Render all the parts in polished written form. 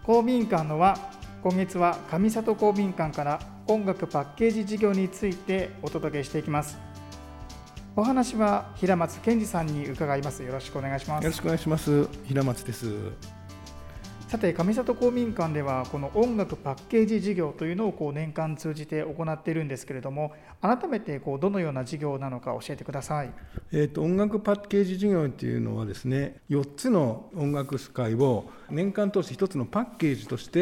公民館の輪、今月は上里公民館から音楽パッケージ事業についてお届けしていきます。お話は平松健二さんに伺います。よろしくお願いします。 よろしくお願いします。平松です。 さて、上里公民館ではこの音楽パッケージ事業というのを年間通じて行っているんですけれども、改めてどのような事業なのか教えてください。 音楽パッケージ事業というのはですね、4つの音楽会を年間通して1つのパッケージとして、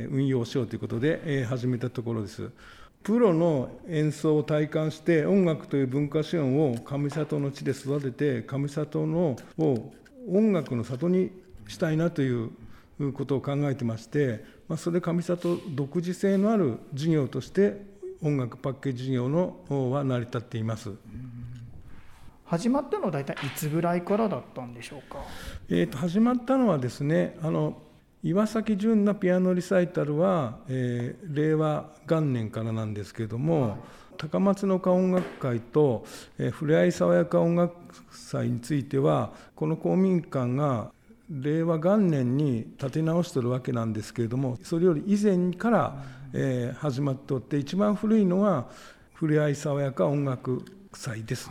運用しようということで、始めたところです。プロの演奏を体感して音楽という文化資源を上里の地で育てて、上里のを音楽の里にしたいなということを考えてまして、それで上里独自性のある事業として音楽パッケージ事業のは成り立っています。 始まったのは大体いつぐらいからだったんでしょうか。 始まったのはですね、岩崎純那ピアノリサイタルは、令和元年からなんですけれども、高松の丘音楽会と、ふれあい爽やか音楽祭についてはこの公民館が令和元年に立て直しているわけなんですけれども、それより以前から、始まっておって、一番古いのはふれあい爽やか音楽祭です。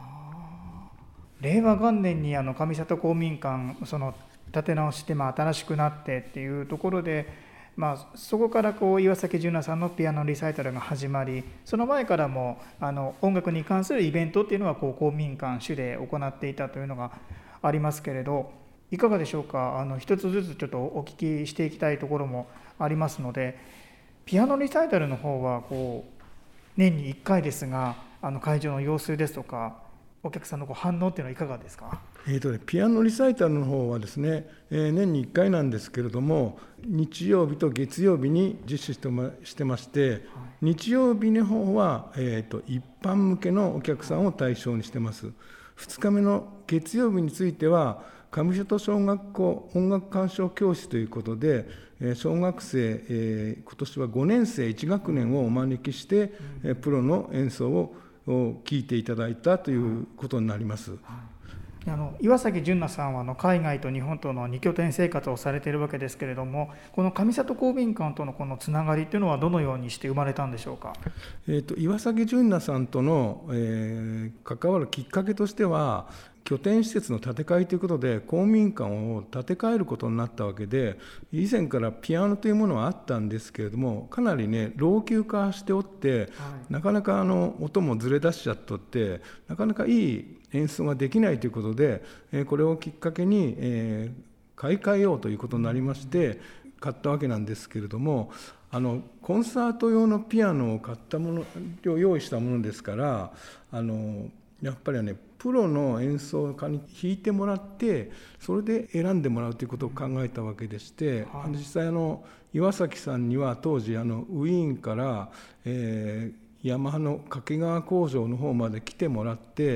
令和元年に上里公民館立て直して、新しくなってっていうところで、そこから岩崎純那さんのピアノリサイタルが始まり、その前からも音楽に関するイベントっていうのは公民館主で行っていたというのがありますけれど、いかがでしょうか。一つずつちょっとお聞きしていきたいところもありますので、ピアノリサイタルの方は年に1回ですが、会場の様子ですとかお客さんの反応っていうのはいかがですか。 ピアノリサイタルの方はですね、年に1回なんですけれども、日曜日と月曜日に実施してまして、日曜日の方は、一般向けのお客さんを対象にしてます。2日目の月曜日については上里小学校音楽鑑賞教室ということで、小学生、今年は5年生1学年をお招きして、プロの演奏を聴いていただいたということになります。 岩崎純那さんは海外と日本との2拠点生活をされているわけですけれども、この上里公民館とのこのつながりというのはどのようにして生まれたんでしょうか。 岩崎純那さんとの、関わるきっかけとしては、拠点施設の建て替えということで公民館を建て替えることになったわけで、以前からピアノというものはあったんですけれども、かなりね老朽化しておって、なかなか音もずれ出しちゃっとって、なかなかいい演奏ができないということで、これをきっかけに、買い替えようということになりまして買ったわけなんですけれども、コンサート用のピアノを買ったものを用意したものですから、やっぱりねプロの演奏家に弾いてもらって、それで選んでもらうということを考えたわけでして、実際岩崎さんには当時ウィーンから、ヤマハの掛川工場の方まで来てもらって、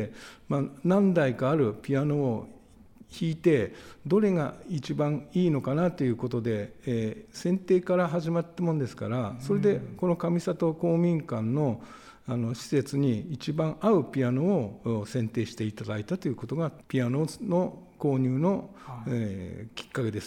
何台かあるピアノを弾いて、どれが一番いいのかなということで、選定から始まったもんですから、それでこの上里公民館の施設に一番合うピアノを選定していただいたということがピアノの購入の、きっかけです。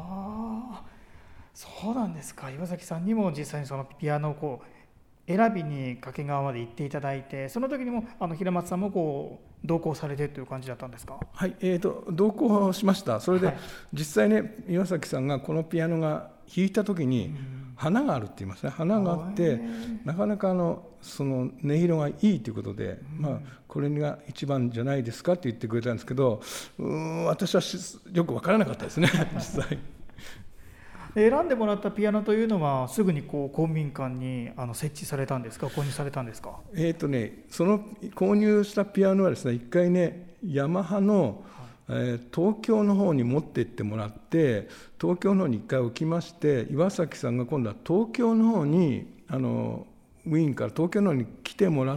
そうなんですか。岩崎さんにも実際にそのピアノを選びに掛川まで行っていただいて、その時にも平松さんも同行されてという感じだったんですか。 はい、同行しました。それで、実際ね岩崎さんがこのピアノが弾いた時に花があるって言いますね。花があって、なかなかその音色がいいということで、これが一番じゃないですかって言ってくれたんですけど、私はよく分からなかったですね実際。 選んでもらったピアノというのはすぐに公民館に設置されたんですか、購入されたんですか。 その購入したピアノはですね、一回ねヤマハの、東京の方に持って行ってもらって、東京の方に一回置きまして、岩崎さんが今度は東京の方にウィーンから東京の方に来てもらって、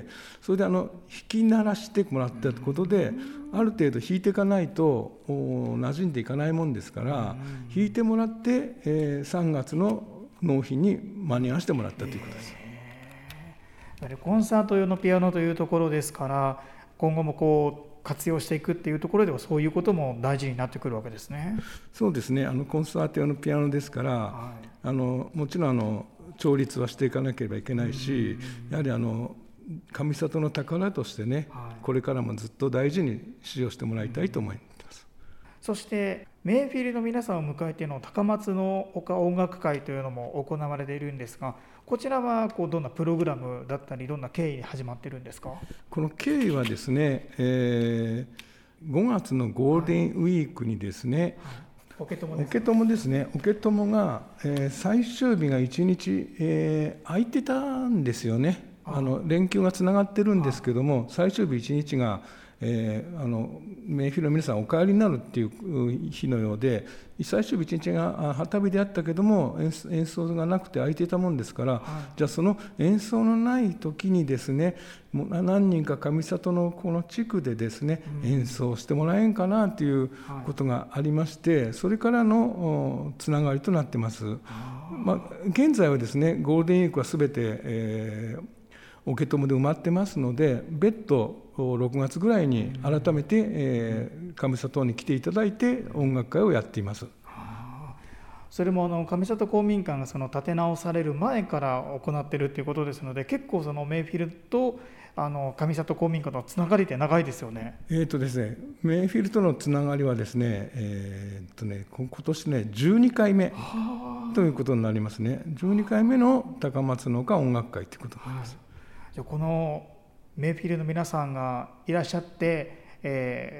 それで弾き鳴らしてもらったということで、ある程度弾いていかないと馴染んでいかないもんですから、弾いてもらって、3月の納品に間に合わせてもらったということです。 コンサート用のピアノというところですから、今後も活用していくっていうところではそういうことも大事になってくるわけですね。 そうですね、コンサート用のピアノですから、はい、もちろん調律はしていかなければいけないし、やはり上里の宝としてね、はい、これからもずっと大事に使用してもらいたいと思います。 そしてメイフィルの皆さんを迎えての高松の丘音楽会というのも行われているんですが、こちらはどんなプログラムだったりどんな経緯で始まっているんですか？ この経緯はですね、5月のゴールデンウィークにですね、はいはい、 オケ友ですね、オケ友が、最終日が1日、空いてたんですよね。連休がつながってるんですけども、最終日1日が、メイフィルの皆さんお帰りになるっていう日のようで、最終日1日が旗日であったけども演奏がなくて空いていたもんですから、はい、じゃあその演奏のない時にですね、もう何人か上里のこの地区でですね、演奏してもらえんかなということがありまして、それからのつながりとなってます。現在はですね、ゴールデンウィークはすべて、オケ友で埋まってますので、別途6月ぐらいに改めて上里に来ていただいて音楽会をやっています。 それも上里公民館がその建て直される前から行っているということですので、結構そのメイフィルと上里公民館とのつながりって長いですよね。 ですね、メイフィルとのつながりはですね、今年ね12回目ということになりますね。12回目の高松の丘音楽会ということになります。 じゃあこのメイフィルの皆さんがいらっしゃって、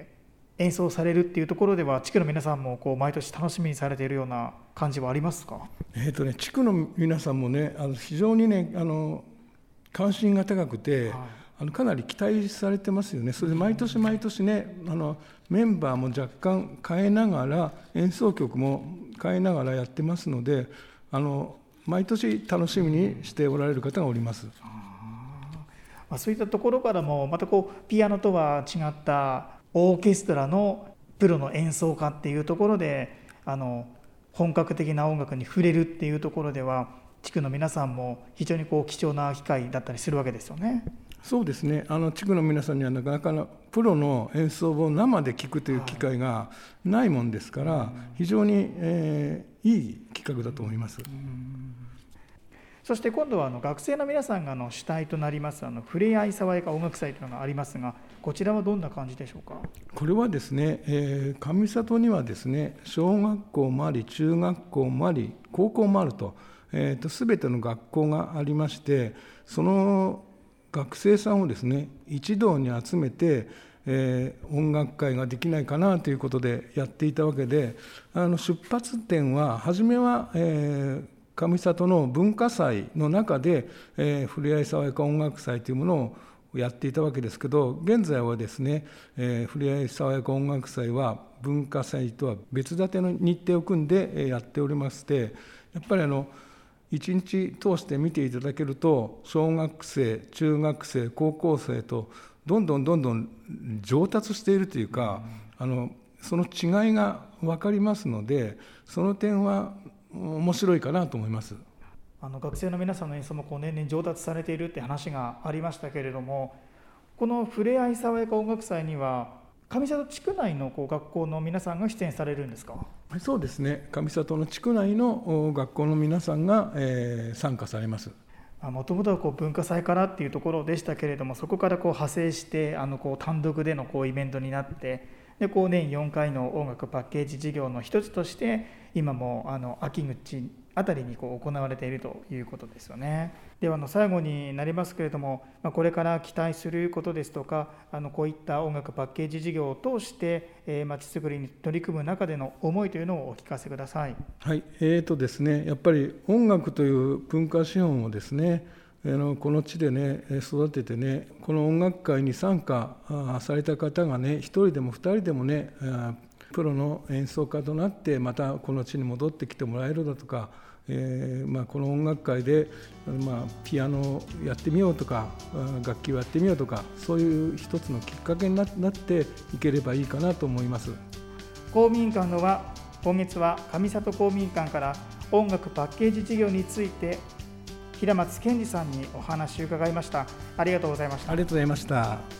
演奏されるっていうところでは地区の皆さんも毎年楽しみにされているような感じはありますか？ 地区の皆さんもね、非常にね関心が高くて、はい、かなり期待されてますよね。それで毎年毎年ね、メンバーも若干変えながら演奏曲も変えながらやってますので、毎年楽しみにしておられる方がおります。 そういったところからもまたピアノとは違ったオーケストラのプロの演奏家っていうところで本格的な音楽に触れるっていうところでは地区の皆さんも非常に貴重な機会だったりするわけですよね。 そうですね、地区の皆さんにはなかなかプロの演奏を生で聴くという機会がないもんですから、非常に、いい企画だと思います。 そして今度は学生の皆さんが主体となりますふれあいさわやか音楽祭というのがありますが、こちらはどんな感じでしょうか？ これはですね、上里にはですね、小学校もあり中学校もあり高校もあると、全ての学校がありまして、その学生さんをですね一堂に集めて、音楽会ができないかなということでやっていたわけで、出発点は初めは、上里の文化祭の中で、ふれあいさわやか音楽祭というものをやっていたわけですけど、現在はですね、ふれあいさわやか音楽祭は文化祭とは別立ての日程を組んでやっておりまして、やっぱり一日通して見ていただけると、小学生、中学生、高校生とどんどん上達しているというか、その違いが分かりますので、その点は面白いかなと思います。 学生の皆さんの演奏も年々上達されているって話がありましたけれども、このふれあいさわやか音楽祭には上里地区内の学校の皆さんが出演されるんですか？ そうですね、上里の地区内の学校の皆さんが、参加されます。 もともとは文化祭からっていうところでしたけれども、そこから派生して単独でのイベントになって、で年4回の音楽パッケージ事業の一つとして今も秋口あたりに行われているということですよね。では最後になりますけれども、これから期待することですとか、こういった音楽パッケージ事業を通してまちづくりに取り組む中での思いというのをお聞かせください。 はい、ですね、やっぱり音楽という文化資本をですね、この地でね育ててね、この音楽会に参加された方がね、1人でも2人でもね、プロの演奏家となってまたこの地に戻ってきてもらえるだとか、この音楽会で、ピアノをやってみようとか楽器をやってみようとか、そういう一つのきっかけになっていければいいかなと思います。 公民館のは今月は上里公民館から音楽パッケージ事業について平松健二さんにお話を伺いました。ありがとうございました。 ありがとうございました。